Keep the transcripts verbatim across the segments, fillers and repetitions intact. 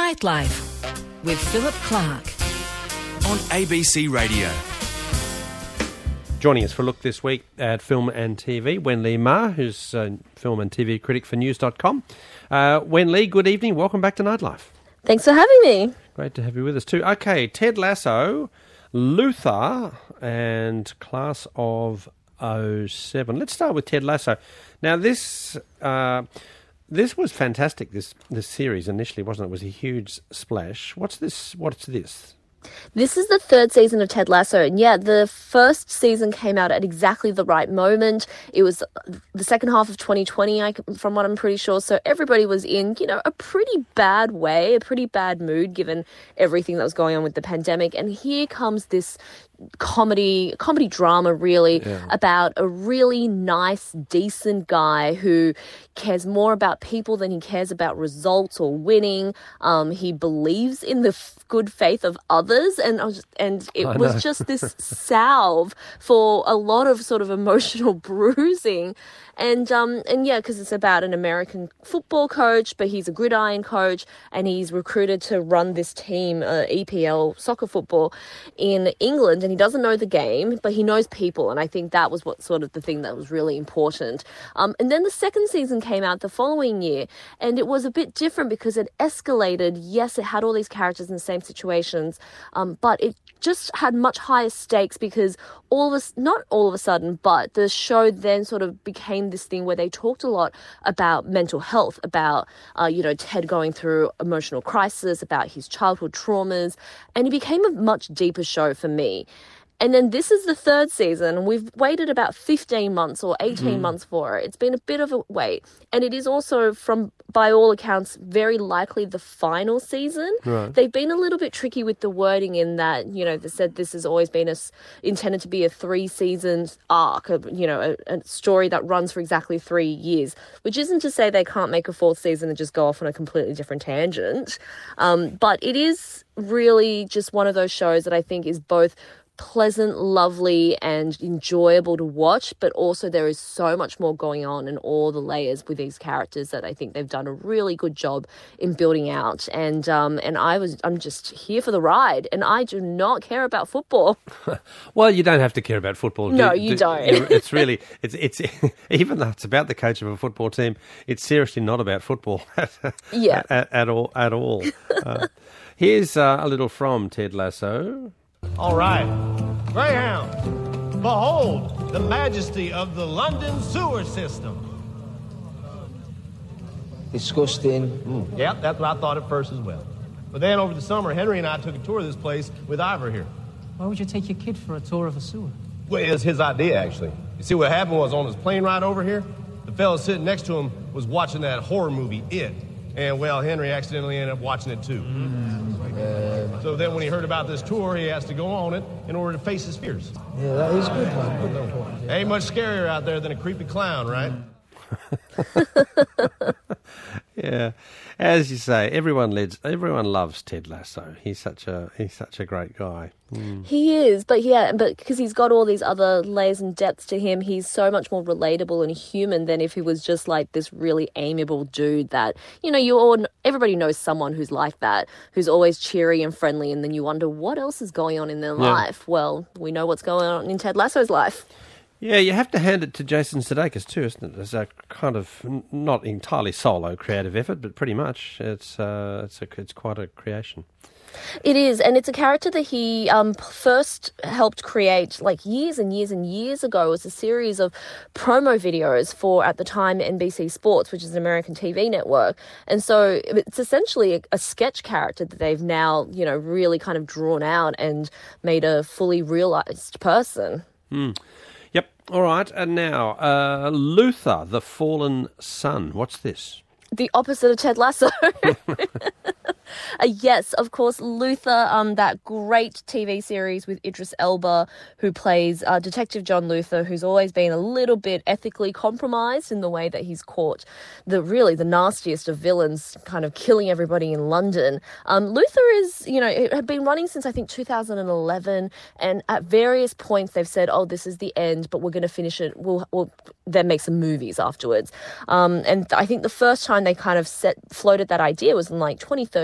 Nightlife with Philip Clark on A B C Radio. Joining us for a look this week at film and T V, Wen Lee Ma, who's a film and T V critic for news dot com. Uh, Wen Lee, good evening. Welcome back to Nightlife. Thanks for having me. Great to have you with us too. Okay, Ted Lasso, Luther, and Class of oh seven. Let's start with Ted Lasso. Now, this uh, this was fantastic. This this series initially, wasn't it? It was a huge splash. What's this? What's this? This is the third season of Ted Lasso, and yeah, the first season came out at exactly the right moment. It was the second half of twenty twenty, I, from what I'm pretty sure, so everybody was in, you know, a pretty bad way, a pretty bad mood given everything that was going on with the pandemic, and here comes this comedy, comedy drama really, yeah. about a really nice, decent guy who cares more about people than he cares about results or winning. Um, he believes in the f- good faith of others, and and it was just this salve for a lot of sort of emotional bruising. And um and yeah, because it's about an American football coach, but he's a gridiron coach, and he's recruited to run this team, uh, E P L soccer football in England, and he doesn't know the game, but he knows people, and I think that was what sort of the thing that was really important. Um, and then the second season came out the following year, and it was a bit different because it escalated. Yes, it had all these characters in the same situations, um, but it just had much higher stakes because all of a, not all of a sudden, but the show then sort of became this thing where they talked a lot about mental health, about, uh, you know, Ted going through emotional crisis, about his childhood traumas, and it became a much deeper show for me. And then this is the third season. We've waited about fifteen months or eighteen mm. months for it. It's been a bit of a wait. And it is also, from by all accounts, very likely the final season. Right. They've been a little bit tricky with the wording in that, you know, they said this has always been a, intended to be a three-season arc, a, you know, a, a story that runs for exactly three years, which isn't to say they can't make a fourth season and just go off on a completely different tangent. Um, but it is really just one of those shows that I think is both pleasant, lovely, and enjoyable to watch, but also there is so much more going on in all the layers with these characters that I think they've done a really good job in building out. And um, and I was I'm just here for the ride, and I do not care about football. Well, you don't have to care about football. No, do, you do, don't. It's really it's it's even though it's about the coach of a football team, it's seriously not about football. yeah, at, at all at all. uh, here's uh, a little from Ted Lasso. All right. Greyhound, behold the majesty of the London sewer system. Disgusting. Mm. Yep, that's what I thought at first as well. But then over the summer, Henry and I took a tour of this place with Ivor here. Why would you take your kid for a tour of a sewer? Well, it was his idea, actually. You see, what happened was on his plane ride over here, the fellow sitting next to him was watching that horror movie, It. And, well, Henry accidentally ended up watching it, too. Mm. Uh, so then when he heard about this tour, he has to go on it in order to face his fears. Yeah, that is good, man. Good point. Yeah. Ain't much scarier out there than a creepy clown, right? Yeah, as you say, everyone lives, everyone loves Ted Lasso. He's such a he's such a great guy. Mm. He is, but yeah, but because he's got all these other layers and depths to him, he's so much more relatable and human than if he was just like this really amiable dude that, you know, you all everybody knows someone who's like that, who's always cheery and friendly, and then you wonder what else is going on in their yeah. life. Well, we know what's going on in Ted Lasso's life. Yeah, you have to hand it to Jason Sudeikis too, isn't it? It's a kind of not entirely solo creative effort, but pretty much it's uh, it's a, it's quite a creation. It is, and it's a character that he um, first helped create like years and years and years ago. It was a series of promo videos for, at the time, N B C Sports, which is an American T V network. And so it's essentially a, a sketch character that they've now, you know, really kind of drawn out and made a fully realized person. Hmm. Yep. All right. And now, uh, Luther, the Fallen Son. What's this? The opposite of Ted Lasso. Uh, yes, of course, Luther, um, that great T V series with Idris Elba, who plays uh, Detective John Luther, who's always been a little bit ethically compromised in the way that he's caught the really the nastiest of villains, kind of killing everybody in London. Um, Luther is, you know, it had been running since I think two thousand eleven, and at various points they've said, "Oh, this is the end, but we're going to finish it. We'll, we'll then make some movies afterwards." Um, and I think the first time they kind of set floated that idea was in like twenty thirteen or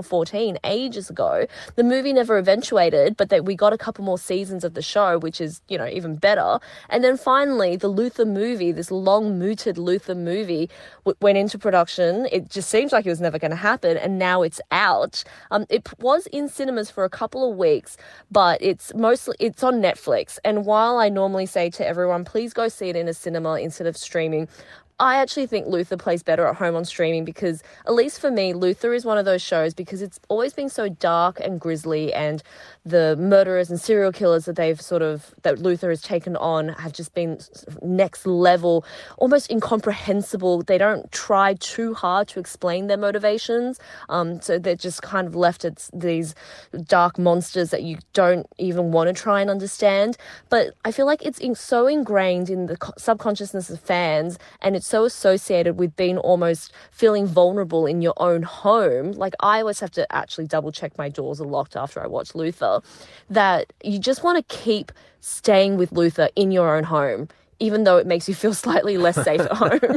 fourteen, ages ago. The movie never eventuated, but that we got a couple more seasons of the show, which is, you know, even better. And then finally, the Luther movie, this long-mooted Luther movie, w- went into production. It just seems like it was never going to happen, and now it's out. Um, it p- was in cinemas for a couple of weeks, but it's mostly it's on Netflix. And while I normally say to everyone, please go see it in a cinema instead of streaming, I actually think Luther plays better at home on streaming because, at least for me, Luther is one of those shows because it's always been so dark and grisly, and the murderers and serial killers that they've sort of, that Luther has taken on have just been next level, almost incomprehensible. They don't try too hard to explain their motivations. Um, so they're just kind of left as these dark monsters that you don't even want to try and understand. But I feel like it's in, so ingrained in the co- subconsciousness of fans, and it's so associated with being almost feeling vulnerable in your own home. Like, I always have to actually double check my doors are locked after I watch Luther, that you just want to keep staying with Luther in your own home, even though it makes you feel slightly less safe at home.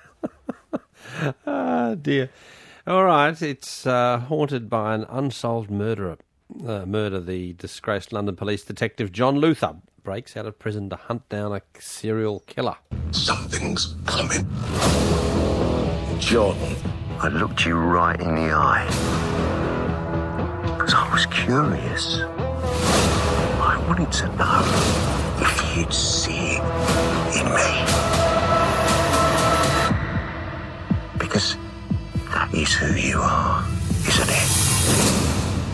Ah, dear. All right, it's uh, haunted by an unsolved murderer. Uh, murder. The disgraced London police detective John Luther breaks out of prison to hunt down a serial killer. Something's coming. John. I looked you right in the eye. Because I was curious. I wanted to know if you'd see it in me. Because that is who you are, isn't it?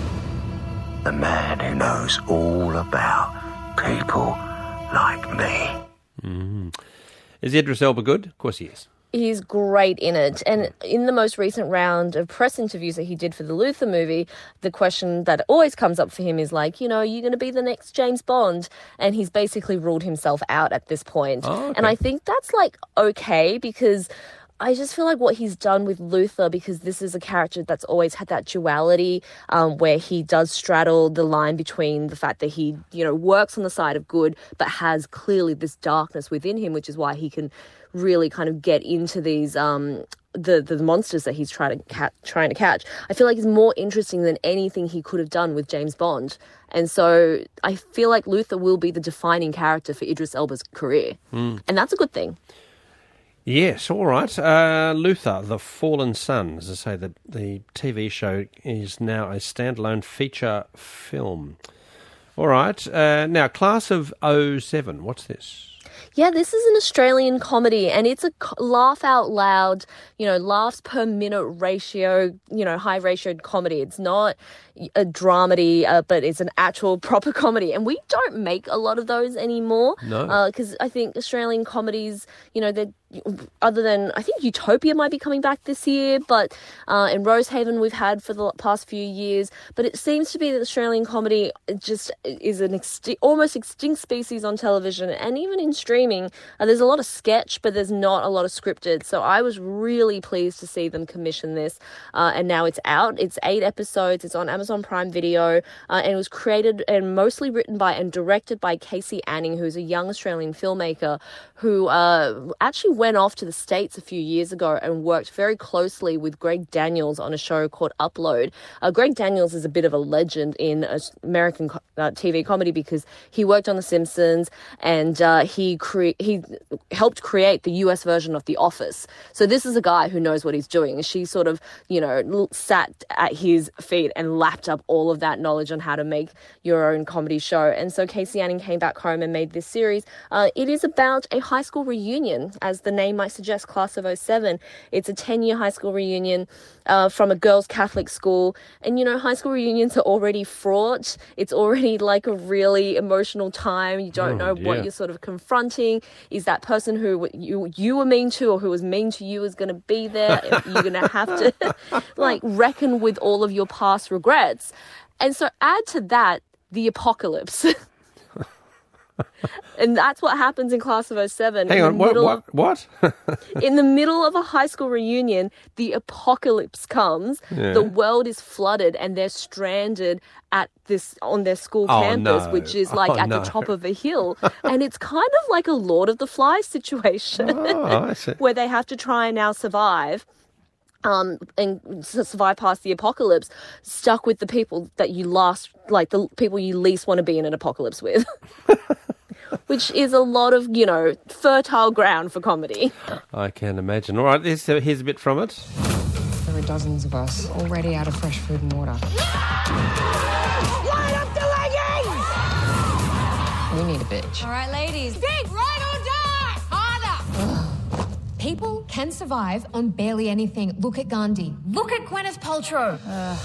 The man who knows all about people like me. Mm. Is Idris Elba good? Of course he is. He's great in it. And in the most recent round of press interviews that he did for the Luther movie, the question that always comes up for him is like, you know, you're going to be the next James Bond. And he's basically ruled himself out at this point. Oh, okay. And I think that's like okay, because I just feel like what he's done with Luther, because this is a character that's always had that duality um, where he does straddle the line between the fact that he, you know, works on the side of good, but has clearly this darkness within him, which is why he can really kind of get into these um, the the monsters that he's trying to ca- trying to catch. I feel like it's more interesting than anything he could have done with James Bond. And so I feel like Luther will be the defining character for Idris Elba's career. Mm. And that's a good thing. Yes, all right. Uh, Luther, The Fallen Sun, as I say, the, the T V show is now a standalone feature film. All right. Uh, now, Class of oh seven, what's this? Yeah, this is an Australian comedy, and it's a laugh out loud, you know, laughs per minute ratio, you know, high ratioed comedy. It's not a dramedy, uh, but it's an actual proper comedy. And we don't make a lot of those anymore. No. Because uh, I think Australian comedies, you know, they're, other than, I think Utopia might be coming back this year, but uh, in Rosehaven we've had for the past few years. But it seems to be that Australian comedy just is an exti- almost extinct species on television, and even in streaming. Uh, there's a lot of sketch, but there's not a lot of scripted. So I was really pleased to see them commission this, uh, and now it's out. It's eight episodes. It's on Amazon Prime Video, uh, and it was created and mostly written by and directed by Casey Anning, who's a young Australian filmmaker who uh, actually went off to the States a few years ago and worked very closely with Greg Daniels on a show called Upload. Uh, Greg Daniels is a bit of a legend in American uh, T V comedy because he worked on The Simpsons, and uh, he cre- he helped create the U S version of The Office. So this is a guy who knows what he's doing. She sort of, you know, sat at his feet and lapped up all of that knowledge on how to make your own comedy show. And so Casey Anning came back home and made this series. Uh, it is about a high school reunion, as the name might suggest, Class of oh seven. It's a ten-year high school reunion uh, from a girls' Catholic school. And, you know, high school reunions are already fraught. It's already like a really emotional time. You don't oh, know what yeah. you're sort of confronting. Is that person who you you were mean to or who was mean to you is going to be there? You're going to have to, like, reckon with all of your past regrets. And so add to that the apocalypse. And that's what happens in Class of oh seven. Hang in on, what? Of, What? what? in the middle of a high school reunion, the apocalypse comes, Yeah. the world is flooded, and they're stranded at this on their school Oh, campus, no. which is like Oh, at no. the top of a hill. And it's kind of like a Lord of the Flies situation Oh, I see. where they have to try and now survive. um, and to survive past the apocalypse, stuck with the people that you last, like the people you least want to be in an apocalypse with. Which is a lot of, you know, fertile ground for comedy. I can imagine. All right, here's, here's a bit from it. There are dozens of us already out of fresh food and water. Line up the leggings! We need a bitch. All right, ladies. Dig, ride or die! Harder! People can survive on barely anything. Look at Gandhi. Look at Gwyneth Paltrow.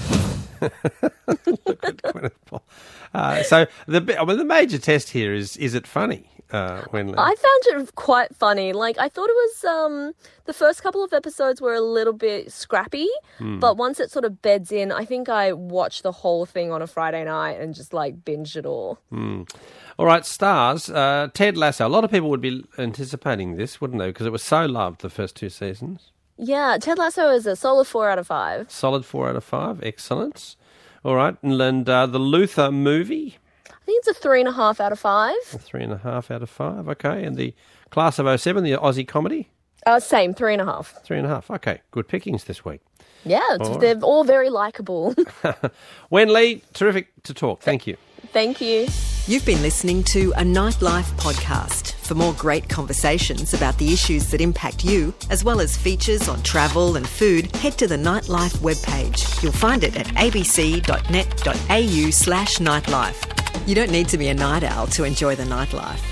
Look at Gwyneth Paltrow. Uh, so the I mean, the major test here is: is it funny? Uh, when I found it quite funny. Like I thought it was. Um, the first couple of episodes were a little bit scrappy, mm. but once it sort of beds in, I think I watched the whole thing on a Friday night and just like binged it all. Mm. All right, stars. Uh, Ted Lasso. A lot of people would be anticipating this, wouldn't they? Because it was so loved the first two seasons. Yeah, Ted Lasso is a solid four out of five. Solid four out of five. Excellent. All right, and uh, the Luther movie? I think it's a three and a half out of five. A three and a half out of five, okay. And the Class of oh seven, the Aussie comedy? Uh, same, three and a half. Three and a half, okay. Good pickings this week. Yeah, all they're right. all very likeable. Wen Lee, terrific to talk. Thank you. Thank you. You've been listening to a Nightlife podcast. For more great conversations about the issues that impact you, as well as features on travel and food, head to the Nightlife webpage. You'll find it at abc.net.au slash nightlife. You don't need to be a night owl to enjoy the nightlife.